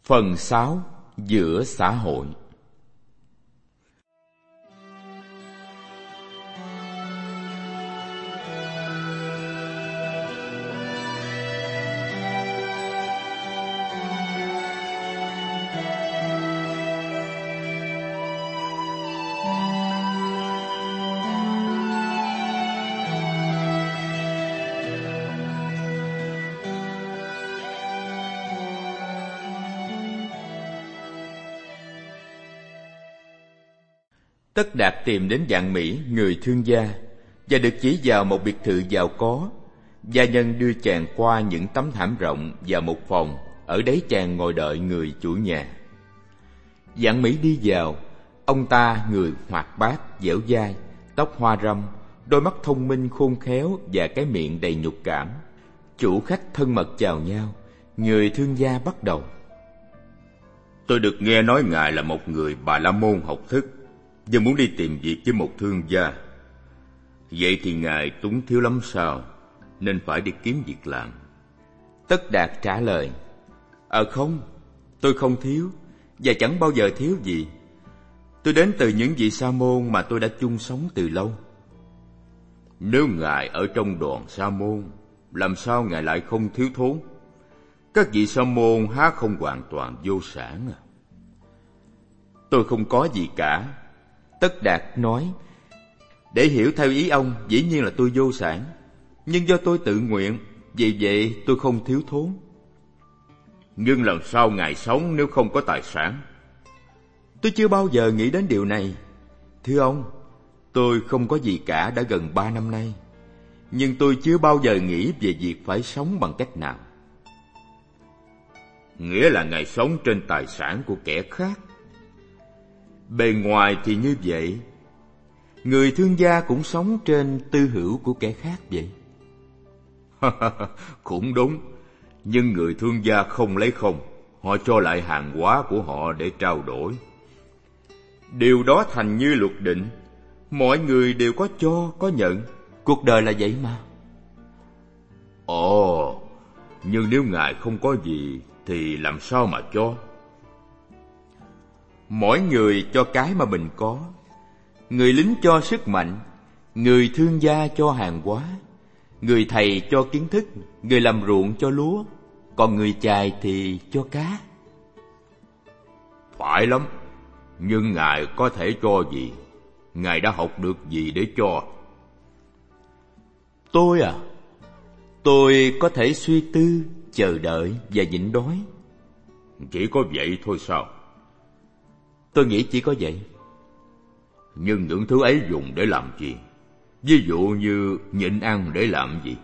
Phần 6. Giữa xã hội. Tất Đạt tìm đến Vạn Mỹ, người thương gia, và được chỉ vào một biệt thự giàu có. Gia nhân đưa chàng qua những tấm thảm rộng và một phòng, ở đấy chàng ngồi đợi người chủ nhà. Vạn Mỹ đi vào. Ông ta người hoạt bát, dẻo dai, tóc hoa râm, đôi mắt thông minh khôn khéo và cái miệng đầy nhục cảm. Chủ khách thân mật chào nhau. Người thương gia bắt đầu: Tôi được nghe nói ngài là một người Bà La Môn học thức, và muốn đi tìm việc với một thương gia. Vậy thì ngài túng thiếu lắm sao, nên phải đi kiếm việc làm? Tất Đạt trả lời: Không, tôi không thiếu, và chẳng bao giờ thiếu gì. Tôi đến từ những vị sa môn mà tôi đã chung sống từ lâu. Nếu ngài ở trong đoàn sa môn, làm sao ngài lại không thiếu thốn? Các vị sa môn há không hoàn toàn vô sản à? Tôi không có gì cả, Tất Đạt nói. Để hiểu theo ý ông, dĩ nhiên là tôi vô sản, nhưng do tôi tự nguyện, vì vậy tôi không thiếu thốn. Nhưng làm sao ngài sống nếu không có tài sản? Tôi chưa bao giờ nghĩ đến điều này. Thưa ông, tôi không có gì cả đã gần 3 năm nay, nhưng tôi chưa bao giờ nghĩ về việc phải sống bằng cách nào. Nghĩa là ngài sống trên tài sản của kẻ khác. Bề ngoài thì như vậy. Người thương gia cũng sống trên tư hữu của kẻ khác vậy. Cũng đúng, nhưng người thương gia không lấy không, họ cho lại hàng hóa của họ để trao đổi. Điều đó thành như luật định. Mọi người đều có cho, có nhận. Cuộc đời là vậy mà. Ồ, nhưng nếu ngài không có gì thì làm sao mà cho? Mỗi người cho cái mà mình có. Người lính cho sức mạnh, người thương gia cho hàng hóa, người thầy cho kiến thức, người làm ruộng cho lúa, còn người chài thì cho cá. Phải lắm, nhưng ngài có thể cho gì? Ngài đã học được gì để cho? Tôi có thể suy tư, chờ đợi và nhịn đói. Chỉ có vậy thôi sao? Tôi nghĩ chỉ có vậy. Nhưng những thứ ấy dùng để làm gì? Ví dụ như nhịn ăn để làm gì?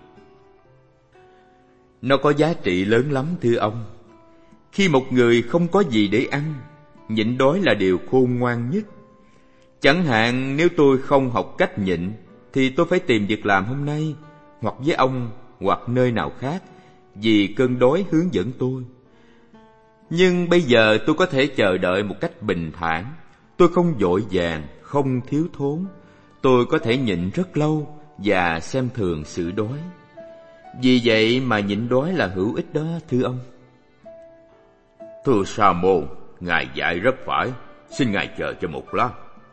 Nó có giá trị lớn lắm thưa ông. Khi một người không có gì để ăn, nhịn đói là điều khôn ngoan nhất. Chẳng hạn nếu tôi không học cách nhịn, thì tôi phải tìm việc làm hôm nay, hoặc với ông, hoặc nơi nào khác, vì cơn đói hướng dẫn tôi. Nhưng bây giờ tôi có thể chờ đợi một cách bình thản. Tôi không vội vàng, không thiếu thốn. Tôi có thể nhịn rất lâu và xem thường sự đói. Vì vậy mà nhịn đói là hữu ích đó thưa ông. Thưa Sa môn, ngài dạy rất phải. Xin ngài chờ cho một lát.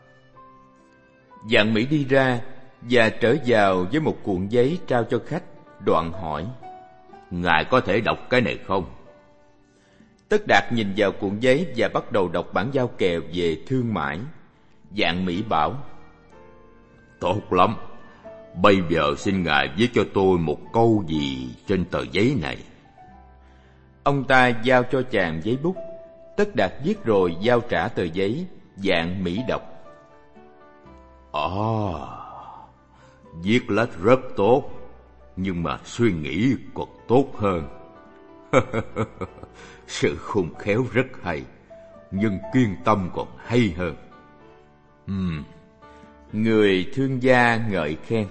Vạn Mỹ đi ra và trở vào với một cuộn giấy trao cho khách, đoạn hỏi: Ngài có thể đọc cái này không? Tất Đạt nhìn vào cuộn giấy và bắt đầu đọc bản giao kèo về thương mại. Vạn Mỹ bảo: Tốt lắm. Bây giờ xin ngài viết cho tôi một câu gì trên tờ giấy này. Ông ta giao cho chàng giấy bút. Tất Đạt viết rồi giao trả tờ giấy. Vạn Mỹ đọc: Viết lách rất tốt, nhưng mà suy nghĩ còn tốt hơn. Sự khôn khéo rất hay, nhưng kiên tâm còn hay hơn. Người thương gia ngợi khen: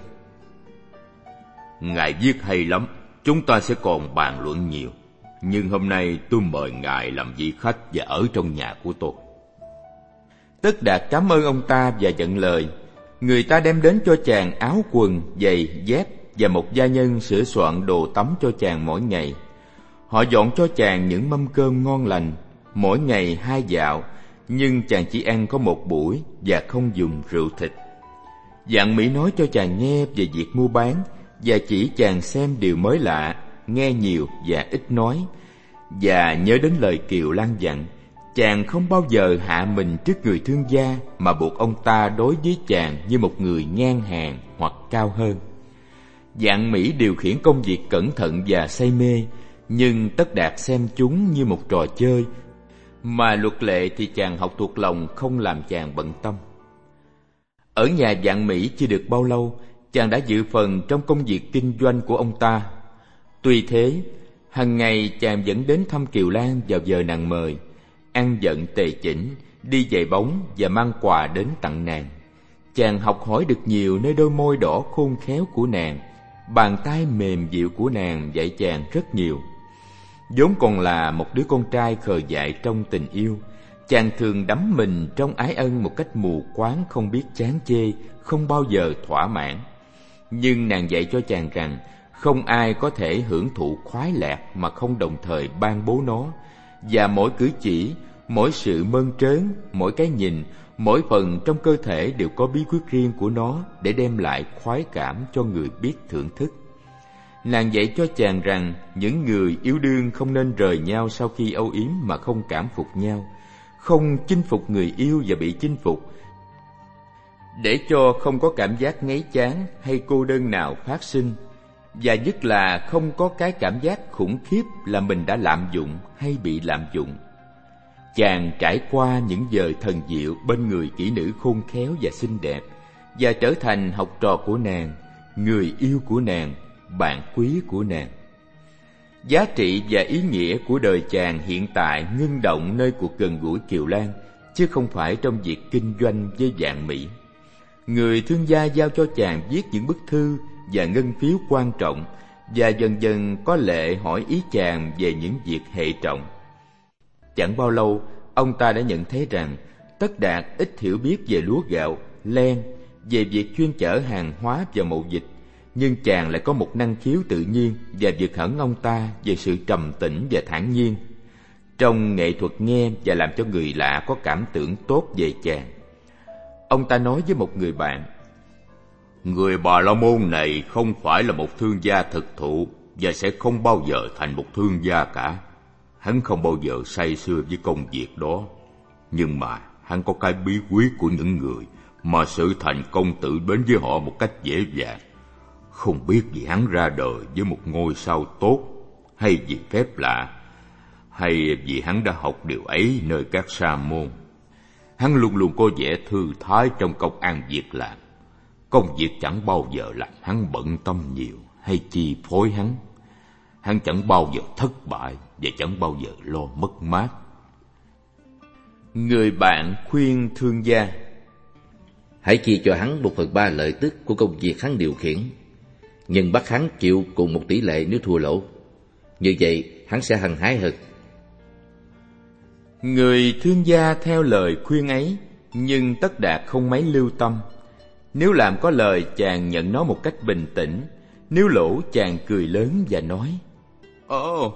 Ngài viết hay lắm, chúng ta sẽ còn bàn luận nhiều. Nhưng hôm nay tôi mời ngài làm vị khách và ở trong nhà của tôi. Tất Đạt cảm ơn ông ta và nhận lời. Người ta đem đến cho chàng áo quần, giày, dép và một gia nhân sửa soạn đồ tắm cho chàng mỗi ngày. Họ dọn cho chàng những mâm cơm ngon lành, mỗi ngày 2 dạo, nhưng chàng chỉ ăn có 1 buổi và không dùng rượu thịt. Dạng Mỹ nói cho chàng nghe về việc mua bán và chỉ chàng xem điều mới lạ, nghe nhiều và ít nói. Và nhớ đến lời Kiều Lan dặn, chàng không bao giờ hạ mình trước người thương gia mà buộc ông ta đối với chàng như một người ngang hàng hoặc cao hơn. Dạng Mỹ điều khiển công việc cẩn thận và say mê, nhưng Tất Đạt xem chúng như một trò chơi, mà luật lệ thì chàng học thuộc lòng, không làm chàng bận tâm. Ở nhà Dạng Mỹ chưa được bao lâu, chàng đã dự phần trong công việc kinh doanh của ông ta. Tuy thế, hằng ngày chàng vẫn đến thăm Kiều Lan vào giờ nàng mời, ăn vận tề chỉnh, đi giày bóng và mang quà đến tặng nàng. Chàng học hỏi được nhiều nơi đôi môi đỏ khôn khéo của nàng, bàn tay mềm dịu của nàng dạy chàng rất nhiều. Vốn còn là một đứa con trai khờ dại trong tình yêu, chàng thường đắm mình trong ái ân một cách mù quáng, không biết chán chê, không bao giờ thỏa mãn. Nhưng nàng dạy cho chàng rằng không ai có thể hưởng thụ khoái lạc mà không đồng thời ban bố nó, và mỗi cử chỉ, mỗi sự mơn trớn, mỗi cái nhìn, mỗi phần trong cơ thể đều có bí quyết riêng của nó để đem lại khoái cảm cho người biết thưởng thức. Nàng dạy cho chàng rằng những người yêu đương không nên rời nhau sau khi âu yếm mà không cảm phục nhau, không chinh phục người yêu và bị chinh phục, để cho không có cảm giác ngấy chán hay cô đơn nào phát sinh, và nhất là không có cái cảm giác khủng khiếp là mình đã lạm dụng hay bị lạm dụng. Chàng trải qua những giờ thần diệu bên người kỹ nữ khôn khéo và xinh đẹp, và trở thành học trò của nàng, người yêu của nàng, bạn quý của nàng. Giá trị và ý nghĩa của đời chàng hiện tại ngưng động nơi cuộc gần gũi Kiều Lan, chứ không phải trong việc kinh doanh với Dạng Mỹ. Người thương gia giao cho chàng viết những bức thư và ngân phiếu quan trọng, và dần dần có lệ hỏi ý chàng về những việc hệ trọng. Chẳng bao lâu, ông ta đã nhận thấy rằng Tất Đạt ít hiểu biết về lúa gạo, len, về việc chuyên chở hàng hóa và mậu dịch, nhưng chàng lại có một năng khiếu tự nhiên và vượt hẳn ông ta về sự trầm tĩnh và thản nhiên trong nghệ thuật nghe và làm cho người lạ có cảm tưởng tốt về chàng. Ông ta nói với một người bạn: người Bà La Môn này không phải là một thương gia thực thụ và sẽ không bao giờ thành một thương gia cả. Hắn không bao giờ say sưa với công việc đó, nhưng mà hắn có cái bí quyết của những người mà sự thành công tự đến với họ một cách dễ dàng. Không biết vì hắn ra đời với một ngôi sao tốt, hay vì phép lạ, hay vì hắn đã học điều ấy nơi các sa môn. Hắn luôn luôn có vẻ thư thái trong công ăn việc làm. Công việc chẳng bao giờ làm hắn bận tâm nhiều hay chi phối hắn. Hắn chẳng bao giờ thất bại và chẳng bao giờ lo mất mát. Người bạn khuyên thương gia: hãy chia cho hắn 1/3 lợi tức của công việc hắn điều khiển, nhưng bắt hắn chịu cùng một tỷ lệ nếu thua lỗ. Như vậy hắn sẽ hăng hái hơn. Người thương gia theo lời khuyên ấy, nhưng Tất Đạt không mấy lưu tâm. Nếu làm có lời, chàng nhận nó một cách bình tĩnh; nếu lỗ, chàng cười lớn và nói: Ồ,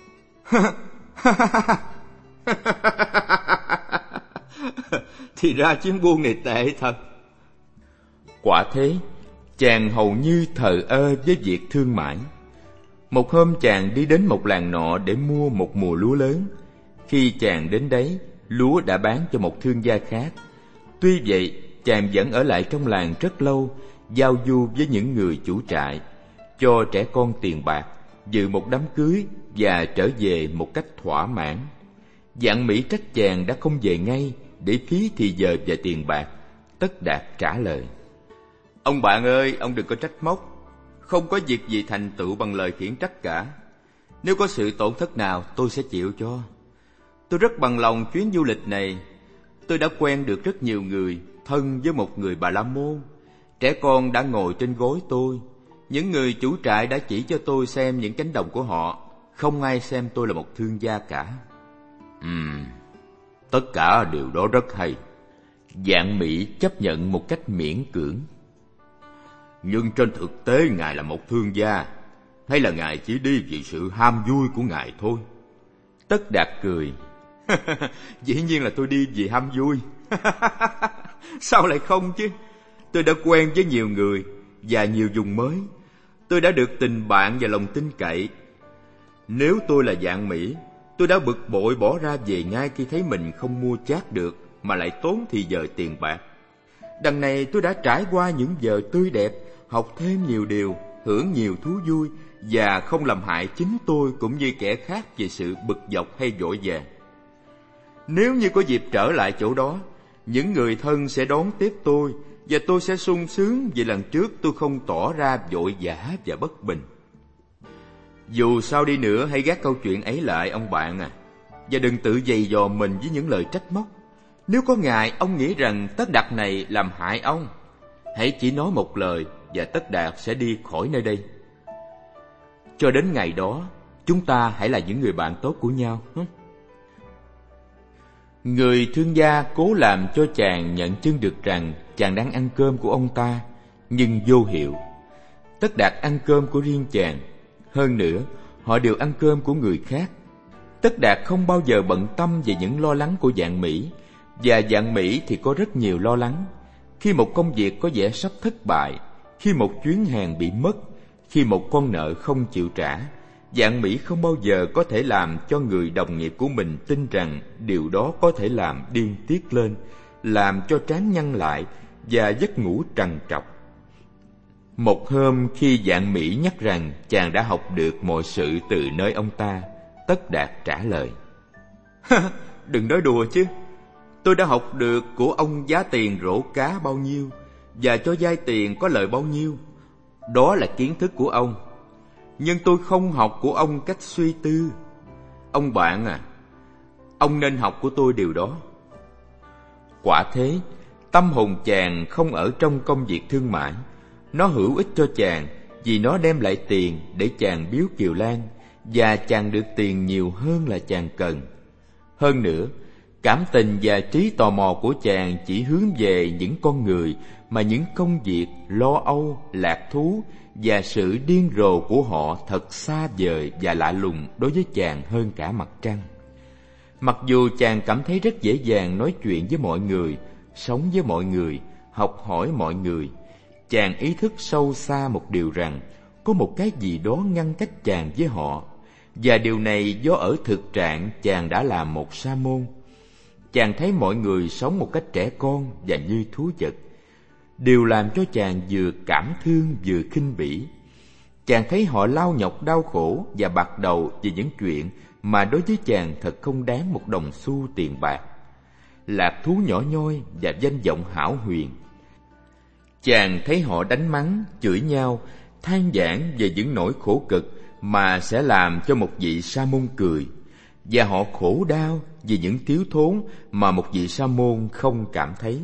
thì ra chuyến buôn này tệ thật. Quả thế, chàng hầu như thờ ơ với việc thương mại. Một hôm chàng đi đến một làng nọ để mua một mùa lúa lớn. Khi chàng đến đấy, lúa đã bán cho một thương gia khác. Tuy vậy, chàng vẫn ở lại trong làng rất lâu, giao du với những người chủ trại, cho trẻ con tiền bạc, dự một đám cưới và trở về một cách thỏa mãn. Dạng Mỹ trách chàng đã không về ngay để phí thì giờ và tiền bạc. Tất Đạt trả lời: Ông bạn ơi, ông đừng có trách móc. Không có việc gì thành tựu bằng lời khiển trách cả. Nếu có sự tổn thất nào, tôi sẽ chịu cho. Tôi rất bằng lòng chuyến du lịch này. Tôi đã quen được rất nhiều người, thân với một người Bà La Môn. Trẻ con đã ngồi trên gối tôi. Những người chủ trại đã chỉ cho tôi xem những cánh đồng của họ. Không ai xem tôi là một thương gia cả. Tất cả điều đó rất hay. Dạng Mỹ chấp nhận một cách miễn cưỡng. Nhưng trên thực tế ngài là một thương gia, hay là ngài chỉ đi vì sự ham vui của ngài thôi? Tất Đạt cười. Dĩ nhiên là tôi đi vì ham vui. Sao lại không chứ? Tôi đã quen với nhiều người và nhiều vùng mới. Tôi đã được tình bạn và lòng tin cậy. Nếu tôi là dạng Mỹ, tôi đã bực bội bỏ ra về ngay khi thấy mình không mua chác được mà lại tốn thì giờ tiền bạc. Đằng này tôi đã trải qua những giờ tươi đẹp, học thêm nhiều điều, hưởng nhiều thú vui và không làm hại chính tôi cũng như kẻ khác về sự bực dọc hay vội vàng. Nếu như có dịp trở lại chỗ đó, những người thân sẽ đón tiếp tôi và tôi sẽ sung sướng vì lần trước tôi không tỏ ra vội vã và bất bình. Dù sao đi nữa, hãy gác câu chuyện ấy lại ông bạn à, và đừng tự giày dò mình với những lời trách móc. Nếu có ngày ông nghĩ rằng Tất Đạt này làm hại ông, hãy chỉ nói một lời và Tất Đạt sẽ đi khỏi nơi đây. Cho đến ngày đó, chúng ta hãy là những người bạn tốt của nhau. Người thương gia cố làm cho chàng nhận chân được rằng chàng đang ăn cơm của ông ta, nhưng vô hiệu. Tất Đạt ăn cơm của riêng chàng. Hơn nữa, họ đều ăn cơm của người khác. Tất Đạt không bao giờ bận tâm về những lo lắng của dạng Mỹ, và dạng Mỹ thì có rất nhiều lo lắng. Khi một công việc có vẻ sắp thất bại, khi một chuyến hàng bị mất, khi một con nợ không chịu trả, dạng Mỹ không bao giờ có thể làm cho người đồng nghiệp của mình tin rằng điều đó có thể làm điên tiết lên, làm cho trán nhăn lại và giấc ngủ trằn trọc. Một hôm khi dạng Mỹ nhắc rằng chàng đã học được mọi sự từ nơi ông ta, Tất Đạt trả lời: Đừng nói đùa chứ. Tôi đã học được của ông giá tiền rổ cá bao nhiêu và cho vay tiền có lợi bao nhiêu. Đó là kiến thức của ông. Nhưng tôi không học của ông cách suy tư. Ông bạn à, ông nên học của tôi điều đó. Quả thế, tâm hồn chàng không ở trong công việc thương mại. Nó hữu ích cho chàng vì nó đem lại tiền để chàng biếu Kiều Lan, và chàng được tiền nhiều hơn là chàng cần. Hơn nữa, cảm tình và trí tò mò của chàng chỉ hướng về những con người mà những công việc, lo âu, lạc thú và sự điên rồ của họ thật xa vời và lạ lùng đối với chàng hơn cả mặt trăng. Mặc dù chàng cảm thấy rất dễ dàng nói chuyện với mọi người, sống với mọi người, học hỏi mọi người, chàng ý thức sâu xa một điều rằng có một cái gì đó ngăn cách chàng với họ, và điều này do ở thực trạng chàng đã là một sa môn. Chàng thấy mọi người sống một cách trẻ con và như thú vật. Điều làm cho chàng vừa cảm thương vừa khinh bỉ. Chàng thấy họ lao nhọc đau khổ và bạc đầu vì những chuyện mà đối với chàng thật không đáng một đồng xu tiền bạc. Lạc thú nhỏ nhoi và danh vọng hão huyền. Chàng thấy họ đánh mắng, chửi nhau, than vãn về những nỗi khổ cực mà sẽ làm cho một vị sa môn cười, và họ khổ đau vì những thiếu thốn mà một vị sa môn không cảm thấy.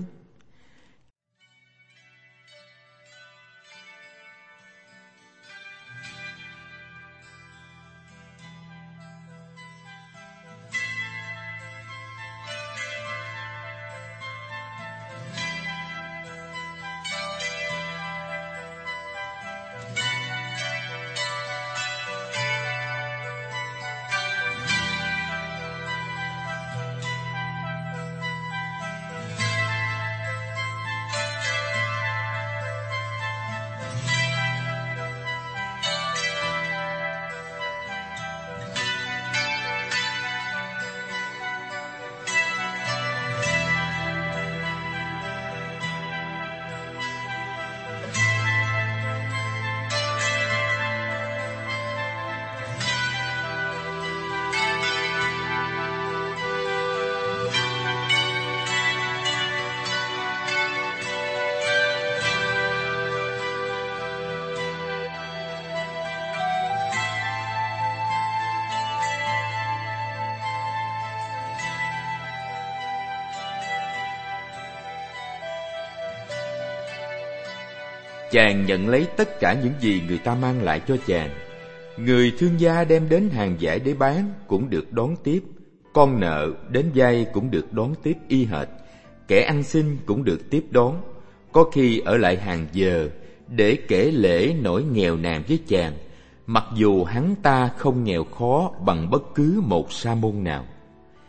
Chàng nhận lấy tất cả những gì người ta mang lại cho chàng. Người thương gia đem đến hàng giải để bán cũng được đón tiếp, con nợ đến vay cũng được đón tiếp y hệt, kẻ ăn xin cũng được tiếp đón, có khi ở lại hàng giờ để kể lể nỗi nghèo nàn với chàng, mặc dù hắn ta không nghèo khó bằng bất cứ một sa môn nào.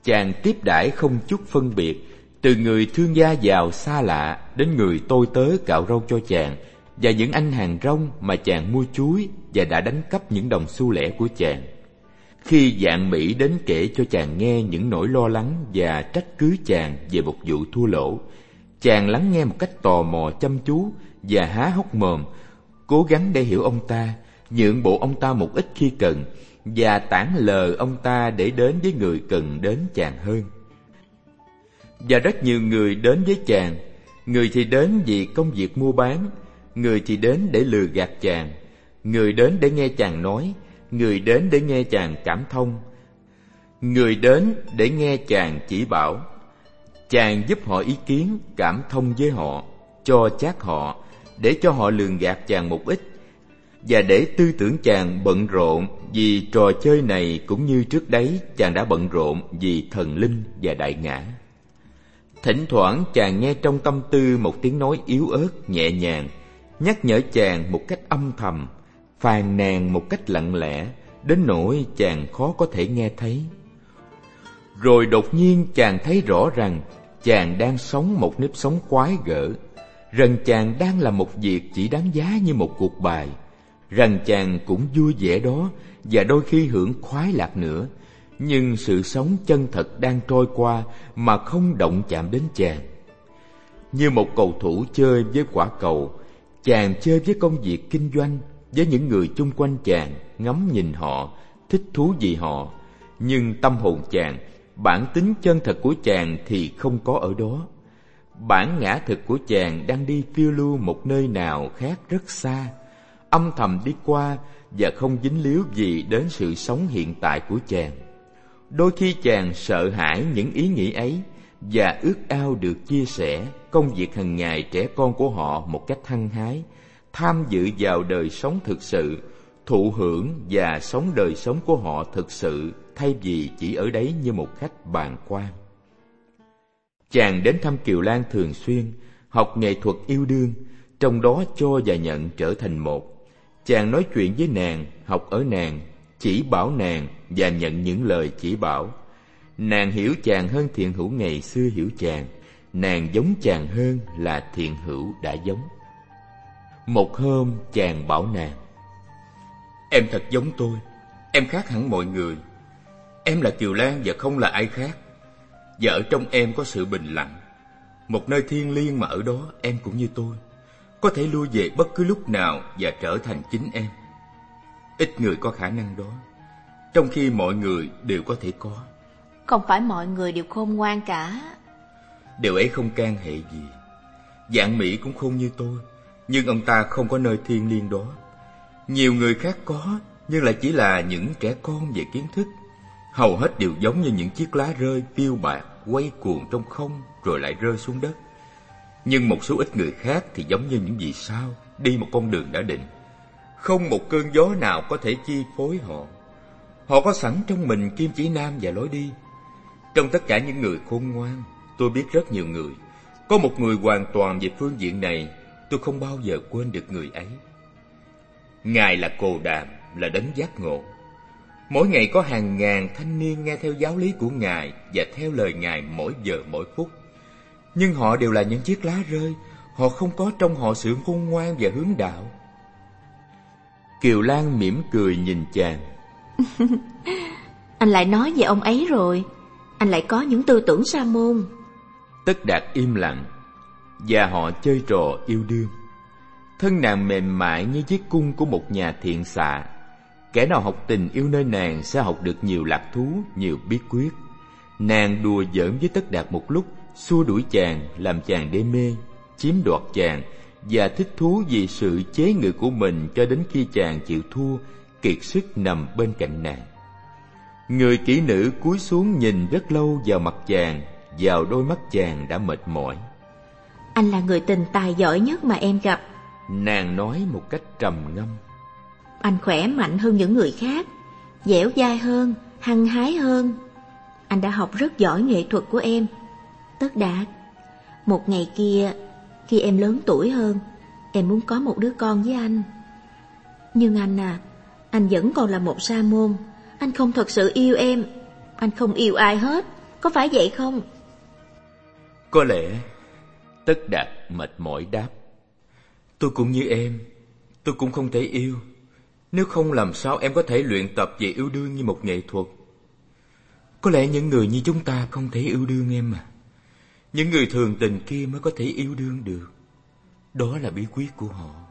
Chàng tiếp đãi không chút phân biệt, từ người thương gia giàu xa lạ đến người tôi tớ cạo râu cho chàng, và những anh hàng rong mà chàng mua chuối và đã đánh cắp những đồng xu lẻ của chàng. Khi Vạn Mỹ đến kể cho chàng nghe những nỗi lo lắng và trách cứ chàng về một vụ thua lỗ, chàng lắng nghe một cách tò mò chăm chú và há hốc mồm, cố gắng để hiểu ông ta, nhượng bộ ông ta một ít khi cần, và tản lờ ông ta để đến với người cần đến chàng hơn. Và rất nhiều người đến với chàng, người thì đến vì công việc mua bán, người thì đến để lừa gạt chàng, người đến để nghe chàng nói, người đến để nghe chàng cảm thông, người đến để nghe chàng chỉ bảo. Chàng giúp họ ý kiến, cảm thông với họ, cho chác họ, để cho họ lường gạt chàng một ít, và để tư tưởng chàng bận rộn vì trò chơi này cũng như trước đấy chàng đã bận rộn vì thần linh và đại ngã. Thỉnh thoảng chàng nghe trong tâm tư một tiếng nói yếu ớt, nhẹ nhàng, nhắc nhở chàng một cách âm thầm, phàn nàn một cách lặng lẽ, đến nỗi chàng khó có thể nghe thấy. Rồi đột nhiên chàng thấy rõ rằng chàng đang sống một nếp sống quái gở, rằng chàng đang làm một việc chỉ đáng giá như một cuộc bài, rằng chàng cũng vui vẻ đó và đôi khi hưởng khoái lạc nữa, nhưng sự sống chân thật đang trôi qua mà không động chạm đến chàng. Như một cầu thủ chơi với quả cầu, chàng chơi với công việc kinh doanh, với những người chung quanh chàng, ngắm nhìn họ, thích thú vì họ, nhưng tâm hồn chàng, bản tính chân thật của chàng thì không có ở đó. Bản ngã thực của chàng đang đi phiêu lưu một nơi nào khác rất xa, âm thầm đi qua và không dính líu gì đến sự sống hiện tại của chàng. Đôi khi chàng sợ hãi những ý nghĩ ấy và ước ao được chia sẻ công việc hàng ngày trẻ con của họ một cách hăng hái, tham dự vào đời sống thực sự, thụ hưởng và sống đời sống của họ thực sự, thay vì chỉ ở đấy như một khách bàng quan. Chàng đến thăm Kiều Lan thường xuyên, học nghệ thuật yêu đương, trong đó cho và nhận trở thành một. Chàng nói chuyện với nàng, học ở nàng, chỉ bảo nàng và nhận những lời chỉ bảo. Nàng hiểu chàng hơn Thiện Hữu ngày xưa hiểu chàng, nàng giống chàng hơn là Thiện Hữu đã giống. Một hôm chàng bảo nàng: "Em thật giống tôi, em khác hẳn mọi người. Em là Kiều Lan và không là ai khác. Và ở trong em có sự bình lặng, một nơi thiêng liêng mà ở đó em cũng như tôi, có thể lui về bất cứ lúc nào và trở thành chính em. Ít người có khả năng đó, trong khi mọi người đều có thể có." Không phải mọi người đều khôn ngoan cả. Điều ấy không can hệ gì. Vạn Mỹ cũng khôn như tôi, nhưng ông ta không có nơi thiêng liêng đó. Nhiều người khác có, nhưng lại chỉ là những trẻ con về kiến thức. Hầu hết đều giống như những chiếc lá rơi phiêu bạt, quay cuồng trong không rồi lại rơi xuống đất. Nhưng một số ít người khác thì giống như những vì sao đi một con đường đã định. Không một cơn gió nào có thể chi phối họ. Họ có sẵn trong mình kim chỉ nam và lối đi. Trong tất cả những người khôn ngoan, tôi biết rất nhiều người. Có một người hoàn toàn về phương diện này, tôi không bao giờ quên được người ấy. Ngài là Cồ Đàm, là đấng giác ngộ. Mỗi ngày có hàng ngàn thanh niên nghe theo giáo lý của Ngài và theo lời Ngài mỗi giờ mỗi phút. Nhưng họ đều là những chiếc lá rơi, họ không có trong họ sự khôn ngoan và hướng đạo. Kiều Lan mỉm cười nhìn chàng. Anh lại nói về ông ấy rồi. Anh lại có những tư tưởng sa môn. Tất Đạt im lặng, và họ chơi trò yêu đương. Thân nàng mềm mại như chiếc cung của một nhà thiện xạ. Kẻ nào học tình yêu nơi nàng sẽ học được nhiều lạc thú, nhiều bí quyết. Nàng đùa giỡn với Tất Đạt một lúc, xua đuổi chàng, làm chàng đê mê, chiếm đoạt chàng và thích thú vì sự chế ngự của mình, cho đến khi chàng chịu thua, kiệt sức nằm bên cạnh nàng. Người kỹ nữ cúi xuống nhìn rất lâu vào mặt chàng, vào đôi mắt chàng đã mệt mỏi. Anh là người tình tài giỏi nhất mà em gặp, nàng nói một cách trầm ngâm. Anh khỏe mạnh hơn những người khác, dẻo dai hơn, hăng hái hơn. Anh đã học rất giỏi nghệ thuật của em. Tất Đạt, một ngày kia, khi em lớn tuổi hơn, em muốn có một đứa con với anh. Nhưng anh vẫn còn là một sa môn. Anh không thật sự yêu em. Anh không yêu ai hết. có phải vậy không? Có lẽ. Tất Đạt mệt mỏi đáp. Tôi cũng như em, tôi cũng không thể yêu. Nếu không làm sao em có thể luyện tập về yêu đương như một nghệ thuật. Có lẽ những người như chúng ta không thể yêu đương em à. Những người thường tình kia mới có thể yêu đương được. Đó là bí quyết của họ.